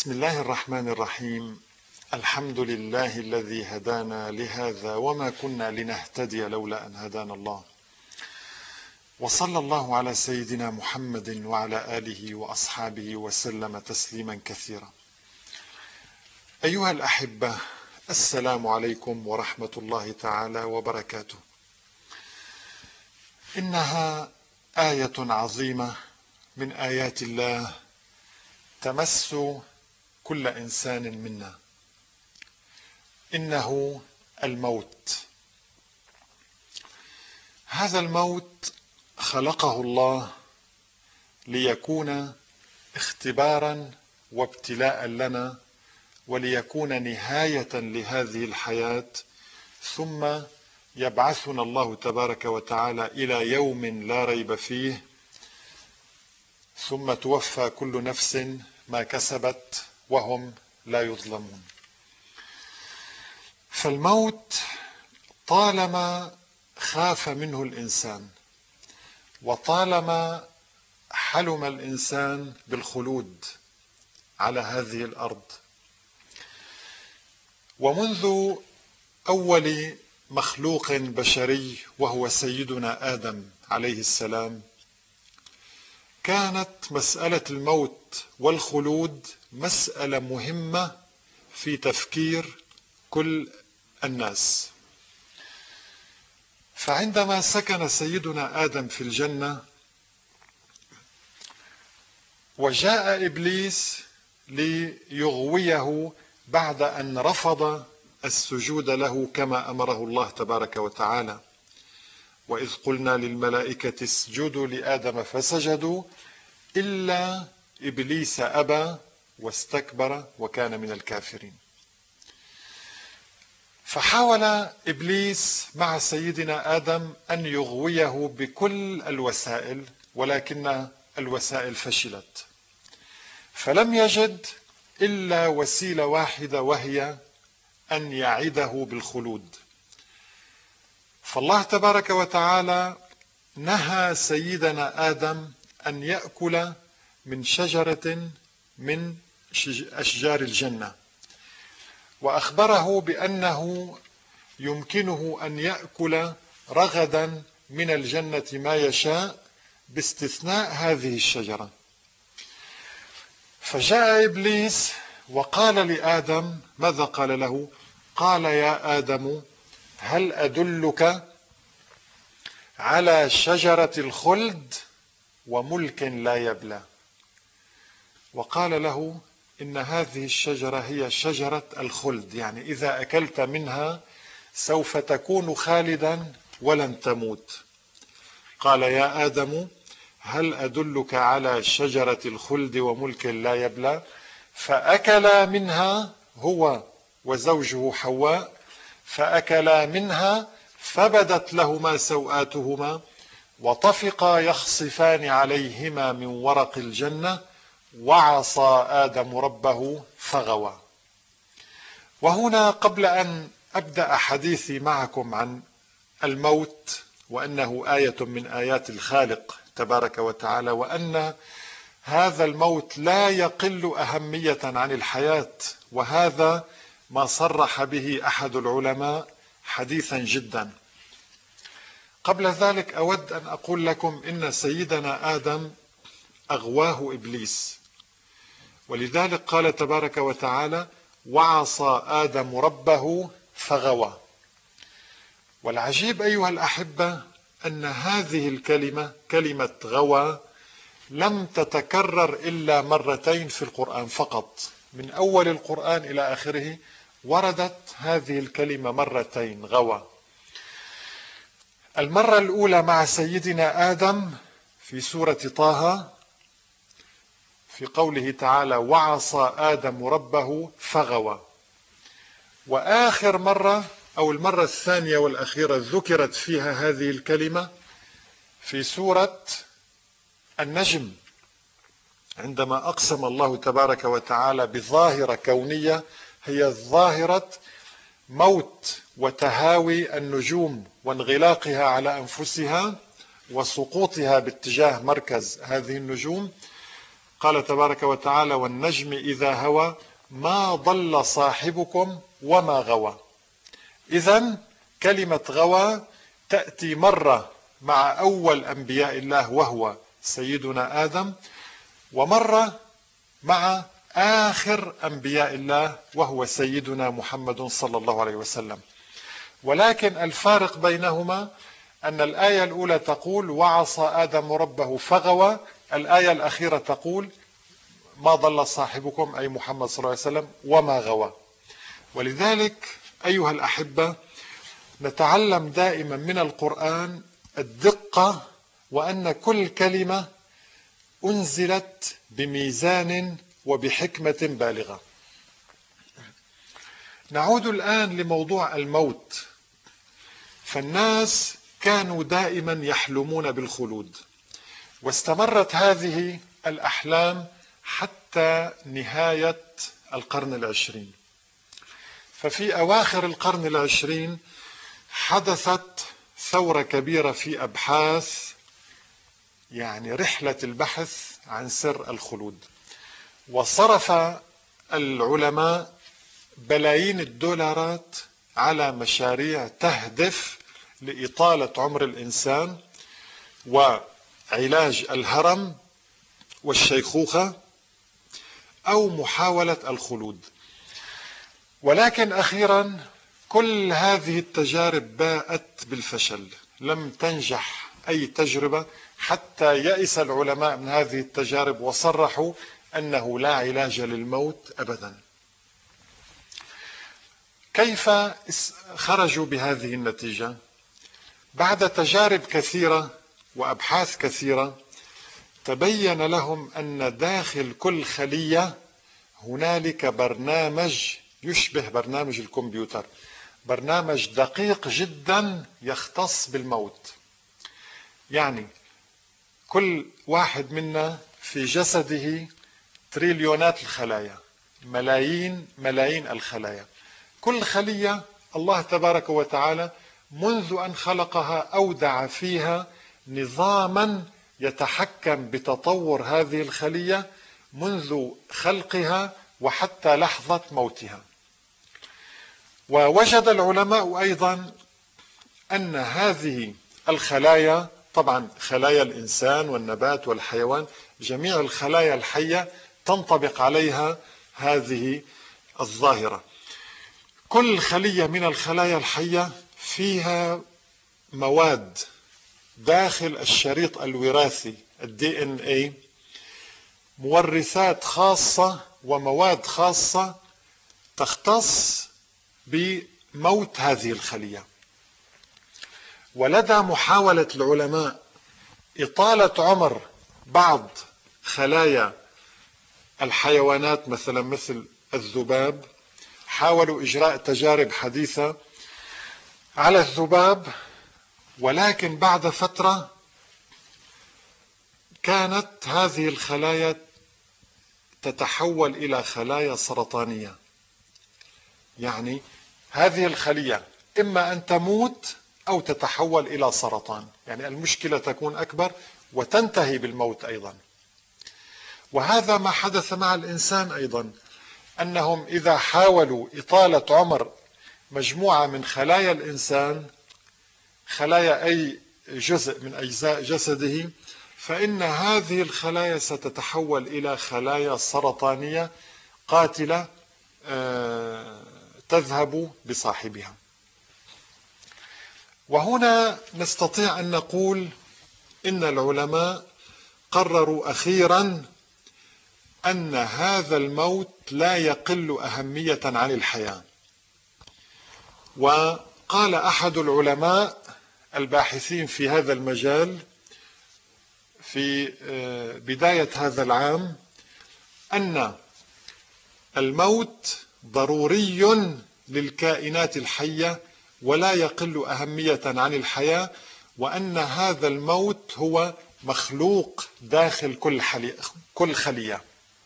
بسم الله الرحمن الرحيم. الحمد لله الذي هدانا لهذا وما كنا لنهتدي لولا أن هدانا الله، وصلى الله على سيدنا محمد وعلى آله وأصحابه وسلم تسليما كثيرا. أيها الأحبة، السلام عليكم ورحمة الله تعالى وبركاته. إنها آية عظيمة من آيات الله تمس كل إنسان منا، إنه الموت. هذا الموت خلقه الله ليكون اختبارا وابتلاء لنا، وليكون نهاية لهذه الحياة، ثم يبعثنا الله تبارك وتعالى إلى يوم لا ريب فيه، ثم توفى كل نفس ما كسبت وهم لا يظلمون. فالموت طالما خاف منه الإنسان، وطالما حلم الإنسان بالخلود على هذه الأرض، ومنذ أول مخلوق بشري وهو سيدنا آدم عليه السلام، كانت مسألة الموت والخلود مسألة مهمة في تفكير كل الناس. فعندما سكن سيدنا آدم في الجنة، وجاء إبليس ليغويه بعد أن رفض السجود له كما أمره الله تبارك وتعالى، وإذ قلنا للملائكة اسجدوا لآدم فسجدوا إلا إبليس أبى واستكبر وكان من الكافرين. فحاول إبليس مع سيدنا آدم أن يغويه بكل الوسائل، ولكن الوسائل فشلت، فلم يجد إلا وسيلة واحدة، وهي أن يعده بالخلود. فالله تبارك وتعالى نهى سيدنا آدم أن يأكل من شجرة من أشجار الجنة، وأخبره بأنه يمكنه أن يأكل رغدا من الجنة ما يشاء باستثناء هذه الشجرة. فجاء إبليس وقال لآدم، ماذا قال له؟ قال: يا آدم، هل أدلك على شجرة الخلد وملك لا يبلى؟ وقال له إن هذه الشجرة هي شجرة الخلد، يعني إذا أكلت منها سوف تكون خالدا ولن تموت. قال: يا آدم، هل أدلك على شجرة الخلد وملك لا يبلى؟ فأكلا منها هو وزوجه حواء، فأكلا منها فبدت لهما سوآتهما وطفقا يخصفان عليهما من ورق الجنة، وعصى آدم ربه فغوى. وهنا قبل أن أبدأ حديثي معكم عن الموت، وأنه آية من آيات الخالق تبارك وتعالى، وأن هذا الموت لا يقل أهمية عن الحياة، وهذا ما صرح به أحد العلماء حديثا جدا. قبل ذلك أود أن أقول لكم إن سيدنا آدم أغواه إبليس، ولذلك قال تبارك وتعالى: وعصى آدم ربه فغوى. والعجيب أيها الأحبة أن هذه الكلمة، كلمة غوى، لم تتكرر إلا مرتين في القرآن فقط، من أول القرآن إلى آخره وردت هذه الكلمة مرتين، غوى. المرة الأولى مع سيدنا آدم في سورة طه، في قوله تعالى: وعصى آدم ربه فغوى. وآخر مرة أو المرة الثانية والأخيرة ذكرت فيها هذه الكلمة في سورة النجم، عندما أقسم الله تبارك وتعالى بظاهرة كونية هي ظاهرة موت وتهاوي النجوم وانغلاقها على أنفسها وسقوطها باتجاه مركز هذه النجوم. قال تبارك وتعالى: والنجم إذا هوى ما ضل صاحبكم وما غوى. إذن كلمة غوى تأتي مرة مع أول أنبياء الله وهو سيدنا آدم، ومرة مع آخر أنبياء الله وهو سيدنا محمد صلى الله عليه وسلم. ولكن الفارق بينهما أن الآية الأولى تقول: وعصى آدم ربه فغوى. الآية الأخيرة تقول: ما ضل صاحبكم أي محمد صلى الله عليه وسلم وما غوى. ولذلك أيها الأحبة نتعلم دائما من القرآن الدقة، وأن كل كلمة أنزلت بميزان وبحكمة بالغة. نعود الآن لموضوع الموت. فالناس كانوا دائما يحلمون بالخلود، واستمرت هذه الأحلام حتى نهاية القرن العشرين. ففي أواخر القرن العشرين حدثت ثورة كبيرة في أبحاث، يعني رحلة البحث عن سر الخلود، وصرف العلماء بلايين الدولارات على مشاريع تهدف لإطالة عمر الإنسان وعلاج الهرم والشيخوخة أو محاولة الخلود. ولكن أخيرا كل هذه التجارب باءت بالفشل، لم تنجح أي تجربة، حتى يئس العلماء من هذه التجارب وصرحوا أنه لا علاج للموت أبدا. كيف خرجوا بهذه النتيجة؟ بعد تجارب كثيرة وأبحاث كثيرة تبين لهم أن داخل كل خلية هنالك برنامج يشبه برنامج الكمبيوتر، برنامج دقيق جدا يختص بالموت. يعني كل واحد منا في جسده تريليونات الخلايا، ملايين الخلايا. كل خلية الله تبارك وتعالى منذ أن خلقها أودع فيها نظاما يتحكم بتطور هذه الخلية منذ خلقها وحتى لحظة موتها. ووجد العلماء أيضا أن هذه الخلايا، طبعا خلايا الإنسان والنبات والحيوان، جميع الخلايا الحية تنطبق عليها هذه الظاهرة. كل خلية من الخلايا الحية فيها مواد داخل الشريط الوراثي DNA، مورثات خاصة ومواد خاصة تختص بموت هذه الخلية. ولدى محاولة العلماء إطالة عمر بعض خلايا الحيوانات مثلا مثل الذباب، حاولوا إجراء تجارب حديثة على الذباب، ولكن بعد فترة كانت هذه الخلايا تتحول إلى خلايا سرطانية. يعني هذه الخلية إما أن تموت أو تتحول إلى سرطان، يعني المشكلة تكون أكبر وتنتهي بالموت أيضا. وهذا ما حدث مع الإنسان أيضا، أنهم إذا حاولوا إطالة عمر مجموعة من خلايا الإنسان، خلايا أي جزء من أجزاء جسده، فإن هذه الخلايا ستتحول إلى خلايا سرطانية قاتلة تذهب بصاحبها. وهنا نستطيع أن نقول إن العلماء قرروا أخيرا أن هذا الموت لا يقل أهمية عن الحياة. وقال أحد العلماء الباحثين في هذا المجال في بداية هذا العام أن الموت ضروري للكائنات الحية ولا يقل أهمية عن الحياة، وأن هذا الموت هو مخلوق داخل كل خلية.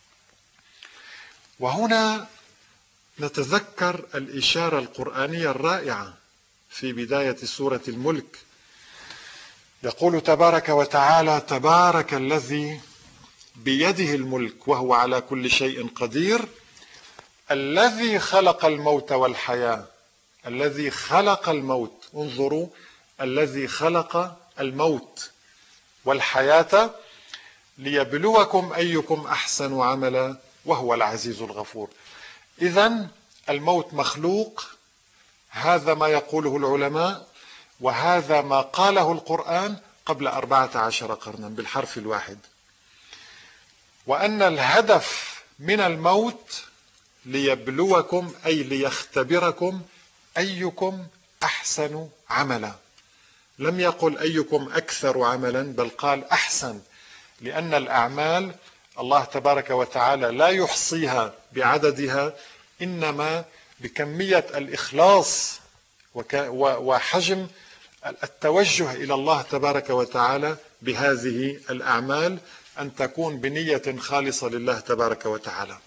وهنا نتذكر الإشارة القرآنية الرائعة في بداية سورة الملك. يقول تبارك وتعالى: تبارك الذي بيده الملك وهو على كل شيء قدير، الذي خلق الموت والحياة، الذي خلق الموت، انظروا، الذي خلق الموت والحياة ليبلوكم أيكم أحسن عملا وهو العزيز الغفور. إذن الموت مخلوق، هذا ما يقوله العلماء، وهذا ما قاله القرآن قبل 14 قرنا بالحرف الواحد. وأن الهدف من الموت ليبلوكم، أي ليختبركم أيكم أحسن عملا. لم يقل أيكم أكثر عملا، بل قال أحسن، لأن الأعمال الله تبارك وتعالى لا يحصيها بعددها، إنما بكمية الإخلاص وحجم التوجه إلى الله تبارك وتعالى بهذه الأعمال، أن تكون بنية خالصة لله تبارك وتعالى.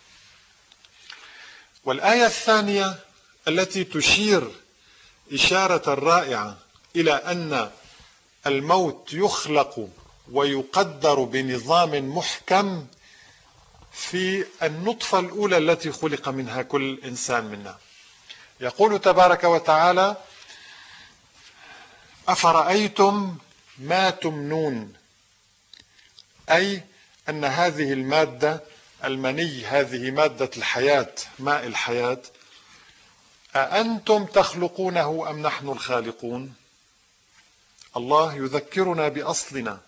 والآية الثانية التي تشير إشارة رائعة إلى أن الموت يخلق ويقدر بنظام محكم في النطفة الأولى التي خلق منها كل إنسان منا. يقول تبارك وتعالى: أفرأيتم ما تمنون، أي أن هذه المادة المني، هذه مادة الحياة، ماء الحياة، أأنتم تخلقونه أم نحن الخالقون؟ الله يذكرنا بأصلنا،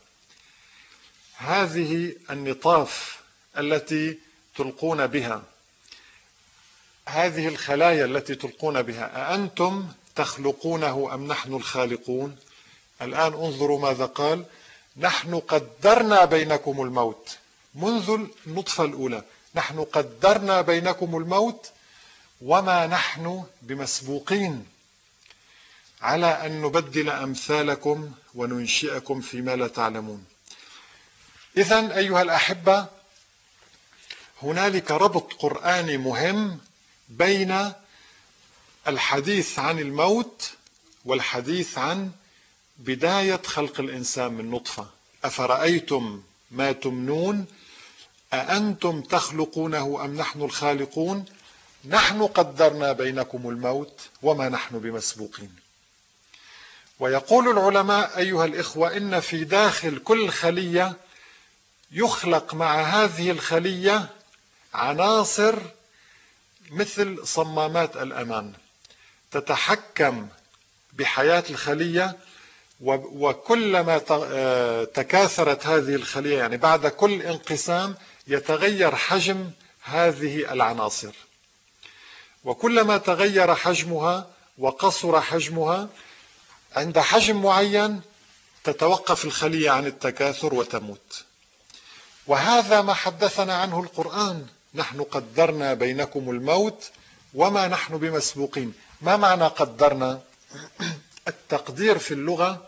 هذه النطاف التي تلقون بها، هذه الخلايا التي تلقون بها، أأنتم تخلقونه أم نحن الخالقون؟ الآن انظروا ماذا قال: نحن قدرنا بينكم الموت. منذ النطفة الأولى نحن قدرنا بينكم الموت، وما نحن بمسبوقين على أن نبدل أمثالكم وننشئكم فيما لا تعلمون. إذن أيها الأحبة، هنالك ربط قرآني مهم بين الحديث عن الموت والحديث عن بداية خلق الإنسان من نطفة. أفرأيتم ما تمنون، أأنتم تخلقونه أم نحن الخالقون؟ نحن قدرنا بينكم الموت وما نحن بمسبوقين. ويقول العلماء أيها الإخوة إن في داخل كل خلية يخلق مع هذه الخلية عناصر مثل صمامات الأمان تتحكم بحياة الخلية، وكلما تكاثرت هذه الخلية، يعني بعد كل انقسام يتغير حجم هذه العناصر، وكلما تغير حجمها وقصر حجمها عند حجم معين تتوقف الخلية عن التكاثر وتموت. وهذا ما حدثنا عنه القرآن: نحن قدرنا بينكم الموت وما نحن بمسبوقين. ما معنى قدرنا؟ التقدير في اللغة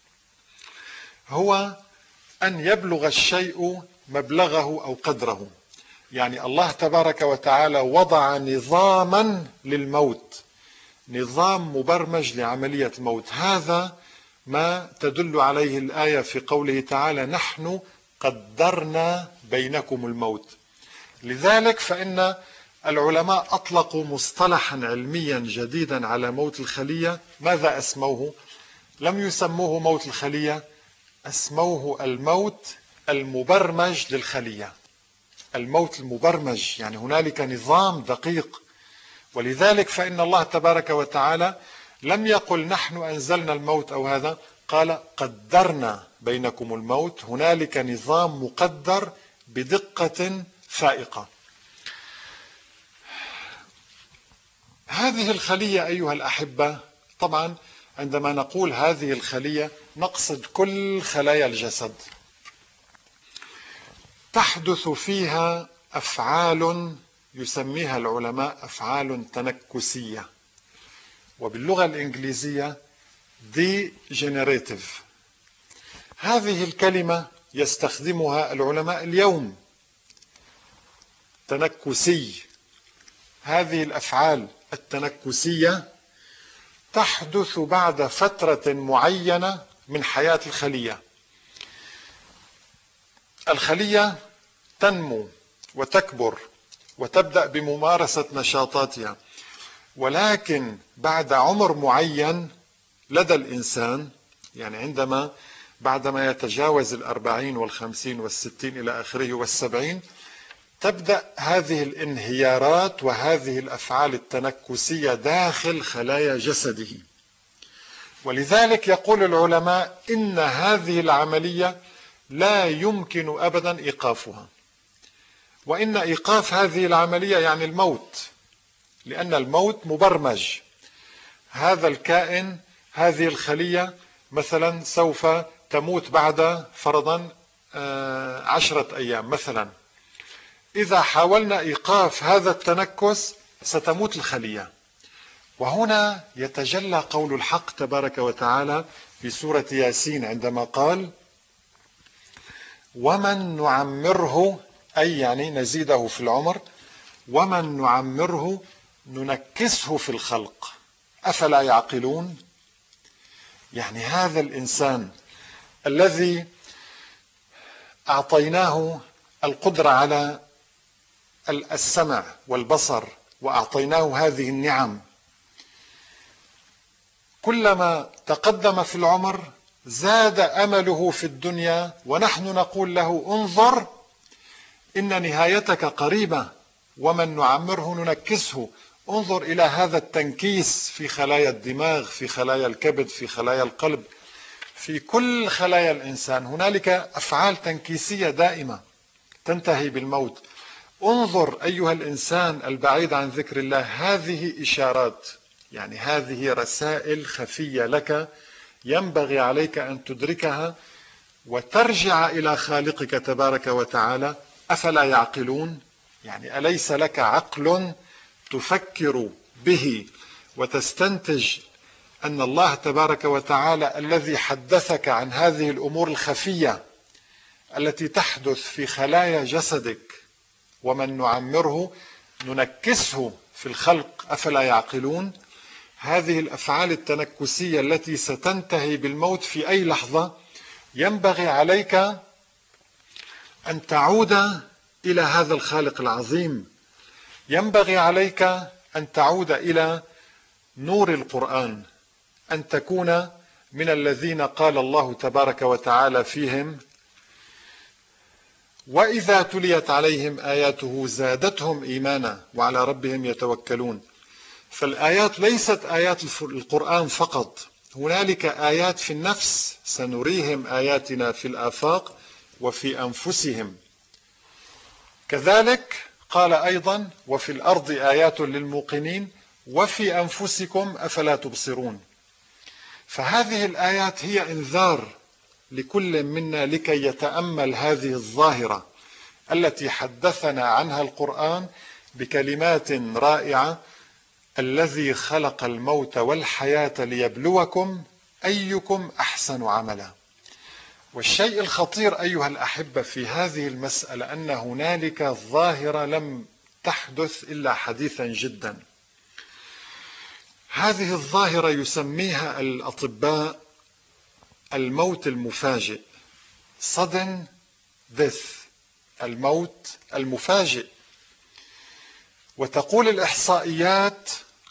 هو أن يبلغ الشيء مبلغه أو قدره، يعني الله تبارك وتعالى وضع نظاما للموت، نظام مبرمج لعملية الموت. هذا ما تدل عليه الآية في قوله تعالى: نحن قدرنا بينكم الموت. لذلك فإن العلماء أطلقوا مصطلحا علميا جديدا على موت الخلية. ماذا أسموه؟ لم يسموه موت الخلية، أسموه الموت المبرمج للخلية. الموت المبرمج، يعني هنالك نظام دقيق. ولذلك فإن الله تبارك وتعالى لم يقل نحن أنزلنا الموت أو هذا، قال قدرنا بينكم الموت. هنالك نظام مقدر بدقة فائقة. هذه الخلية أيها الأحبة، طبعا عندما نقول هذه الخلية نقصد كل خلايا الجسد، تحدث فيها أفعال يسميها العلماء أفعال تنكسية، وباللغة الإنجليزية degenerative. هذه الكلمة يستخدمها العلماء اليوم، تنكسي. هذه الأفعال التنكسية تحدث بعد فترة معينة من حياة الخلية. الخلية تنمو وتكبر وتبدأ بممارسة نشاطاتها، ولكن بعد عمر معين لدى الإنسان، يعني بعدما يتجاوز 40 و50 و60 إلى آخره وال70، تبدأ هذه الانهيارات وهذه الأفعال التنكسية داخل خلايا جسده. ولذلك يقول العلماء إن هذه العملية لا يمكن أبدا إيقافها، وإن إيقاف هذه العملية يعني الموت، لأن الموت مبرمج. هذا الكائن، هذه الخلية مثلا سوف تموت بعد فرضا 10 أيام مثلا. إذا حاولنا إيقاف هذا التنكس ستموت الخلية. وهنا يتجلى قول الحق تبارك وتعالى في سورة ياسين عندما قال: ومن نعمره، أي يعني نزيده في العمر، ومن نعمره ننكسه في الخلق أفلا يعقلون. يعني هذا الإنسان الذي أعطيناه القدرة على السمع والبصر وأعطيناه هذه النعم، كلما تقدم في العمر زاد أمله في الدنيا، ونحن نقول له: انظر إن نهايتك قريبة. ومن نعمره ننكسه، انظر إلى هذا التنكيس في خلايا الدماغ، في خلايا الكبد، في خلايا القلب، في كل خلايا الإنسان هنالك أفعال تنكيسية دائمة تنتهي بالموت. انظر أيها الإنسان البعيد عن ذكر الله، هذه إشارات، يعني هذه رسائل خفية لك ينبغي عليك أن تدركها وترجع إلى خالقك تبارك وتعالى. أفلا يعقلون؟ يعني أليس لك عقل تفكر به وتستنتج أن الله تبارك وتعالى الذي حدثك عن هذه الأمور الخفية التي تحدث في خلايا جسدك، ومن نعمره ننكسه في الخلق أفلا يعقلون، هذه الأفعال التنكسية التي ستنتهي بالموت في أي لحظة، ينبغي عليك أن تعود إلى هذا الخالق العظيم، ينبغي عليك أن تعود إلى نور القرآن، أن تكون من الذين قال الله تبارك وتعالى فيهم: وإذا تليت عليهم آياته زادتهم إيمانا وعلى ربهم يتوكلون. فالآيات ليست آيات القرآن فقط، هنالك آيات في النفس، سنريهم آياتنا في الآفاق وفي أنفسهم. كذلك قال أيضا: وفي الأرض آيات للموقنين وفي أنفسكم أفلا تبصرون. فهذه الآيات هي إنذار لكل منا لكي يتأمل هذه الظاهرة التي حدثنا عنها القرآن بكلمات رائعة: الذي خلق الموت والحياة ليبلوكم أيكم أحسن عملا. والشيء الخطير أيها الأحبة في هذه المسألة أن هنالك ظاهرة لم تحدث إلا حديثا جدا. هذه الظاهرة يسميها الأطباء الموت المفاجئ، sudden death، الموت المفاجئ. وتقول الإحصائيات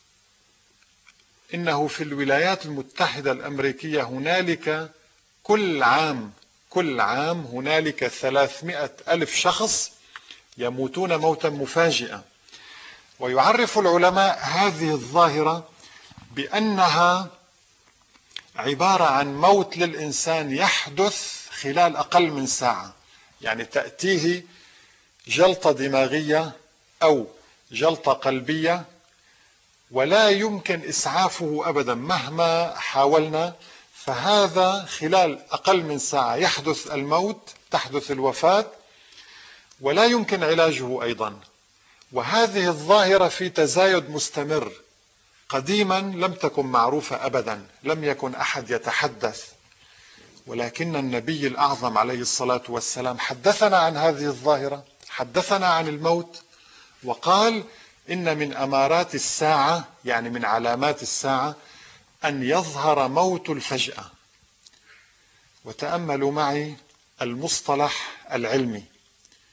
إنه في الولايات المتحدة الأمريكية هنالك كل عام هنالك 300,000 شخص يموتون موتا مفاجئا. ويعرف العلماء هذه الظاهرة بأنها عبارة عن موت للإنسان يحدث خلال أقل من ساعة، يعني تأتيه جلطة دماغية أو جلطة قلبية ولا يمكن إسعافه أبدا مهما حاولنا، فهذا خلال أقل من ساعة يحدث الموت، تحدث الوفاة، ولا يمكن علاجه أيضا. وهذه الظاهرة في تزايد مستمر، قديما لم تكن معروفة أبدا، لم يكن أحد يتحدث، ولكن النبي الأعظم عليه الصلاة والسلام حدثنا عن هذه الظاهرة، حدثنا عن الموت، وقال: إن من أمارات الساعة، يعني من علامات الساعة، أن يظهر موت الفجأة. وتأملوا معي المصطلح العلمي: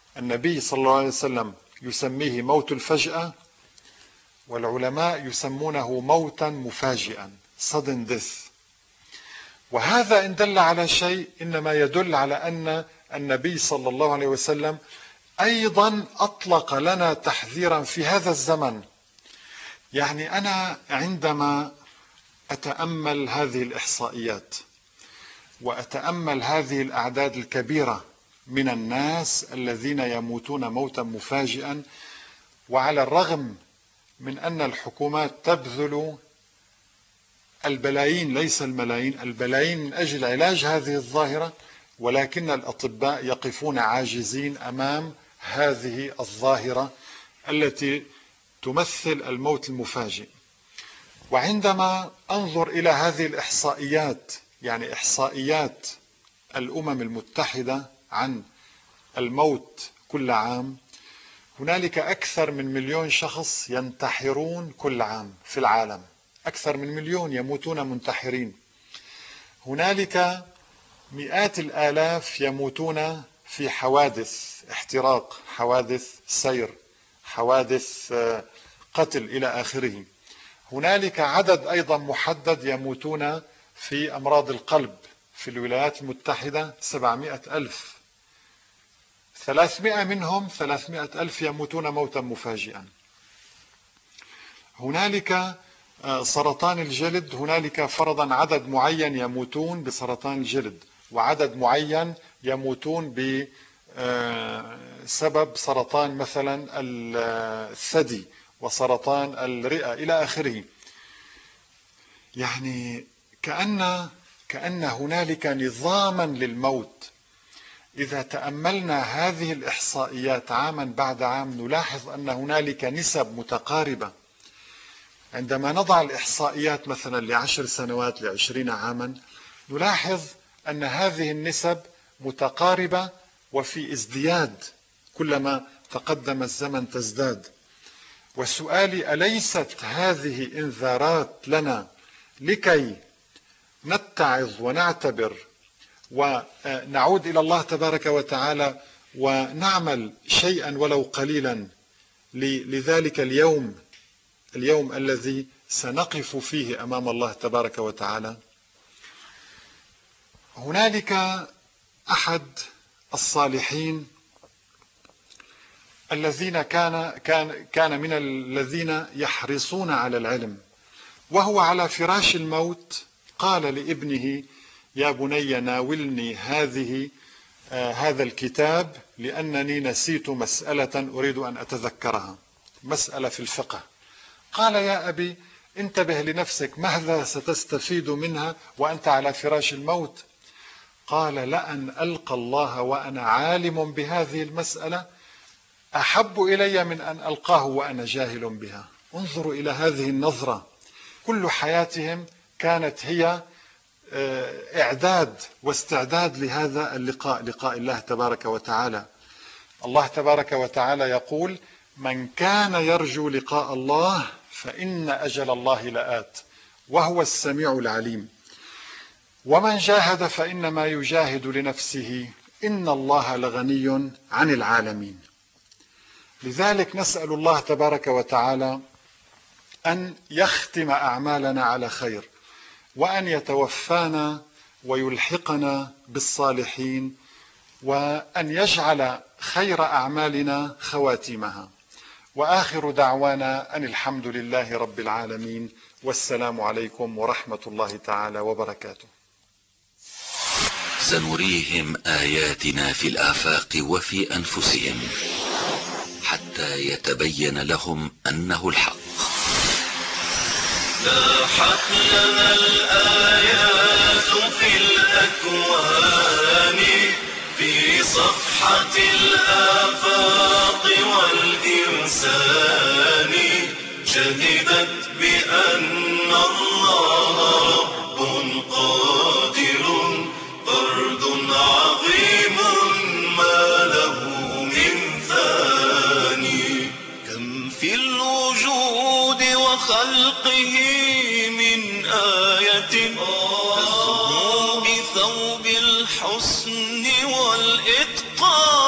النبي صلى الله عليه وسلم يسميه موت الفجأة، والعلماء يسمونه موتا مفاجئا sudden death. وهذا إن دل على شيء إنما يدل على أن النبي صلى الله عليه وسلم أيضا أطلق لنا تحذيرا في هذا الزمن. يعني أنا عندما أتأمل هذه الإحصائيات وأتأمل هذه الأعداد الكبيرة من الناس الذين يموتون موتا مفاجئا، وعلى الرغم من أن الحكومات تبذل البلايين ليس الملايين، البلايين من أجل علاج هذه الظاهرة، ولكن الأطباء يقفون عاجزين أمام هذه الظاهرة التي تمثل الموت المفاجئ. وعندما أنظر إلى هذه الإحصائيات، يعني إحصائيات الأمم المتحدة عن الموت كل عام، هنالك أكثر من 1,000,000 شخص ينتحرون كل عام في العالم، أكثر من 1,000,000 يموتون منتحرين. هنالك مئات الآلاف يموتون في حوادث احتراق، حوادث سير، حوادث قتل إلى آخره. هنالك عدد أيضا محدد يموتون في أمراض القلب في الولايات المتحدة 700,000. 300 منهم 300,000 يموتون موتا مفاجئا. هنالك سرطان الجلد، هنالك فرضا عدد معين يموتون بسرطان الجلد، وعدد معين يموتون بسبب سرطان مثلا الثدي وسرطان الرئة إلى آخره. يعني كأن هنالك نظاما للموت. إذا تأملنا هذه الإحصائيات عاما بعد عام نلاحظ أن هنالك نسب متقاربة. عندما نضع الإحصائيات مثلا ل10 سنوات ل20 عاما نلاحظ أن هذه النسب متقاربة وفي ازدياد، كلما تقدم الزمن تزداد. وسؤالي: أليست هذه إنذارات لنا لكي نتعظ ونعتبر ونعود إلى الله تبارك وتعالى ونعمل شيئا ولو قليلا لذلك اليوم الذي سنقف فيه أمام الله تبارك وتعالى؟ هنالك أحد الصالحين الذين كان من الذين يحرصون على العلم، وهو على فراش الموت قال لابنه: يا بني ناولني هذا الكتاب لأنني نسيت مسألة أريد أن أتذكرها، مسألة في الفقه. قال: يا أبي انتبه لنفسك، ماذا ستستفيد منها وأنت على فراش الموت؟ قال: لأن ألقى الله وأنا عالم بهذه المسألة أحب إلي من أن ألقاه وأنا جاهل بها. انظروا إلى هذه النظرة. كل حياتهم كانت هي إعداد واستعداد لهذا اللقاء، لقاء الله تبارك وتعالى. الله تبارك وتعالى يقول: من كان يرجو لقاء الله فإن أجل الله لآت وهو السميع العليم، ومن جاهد فإنما يجاهد لنفسه إن الله لغني عن العالمين. لذلك نسأل الله تبارك وتعالى أن يختم أعمالنا على خير، وأن يتوفانا ويلحقنا بالصالحين، وأن يجعل خير أعمالنا خواتيمها. وآخر دعوانا أن الحمد لله رب العالمين، والسلام عليكم ورحمة الله تعالى وبركاته. سنريهم آياتنا في الآفاق وفي أنفسهم حتى يتبين لهم أنه الحق. لاحت لنا الآيات في الأكوان، في صفحة الآفاق والإنسان، شهدت بأن الله رب قادر، فرد عظيم ما له من ثاني. كم في الوجود وخلقه من آية تزهو بثوب الحسن والإتقان.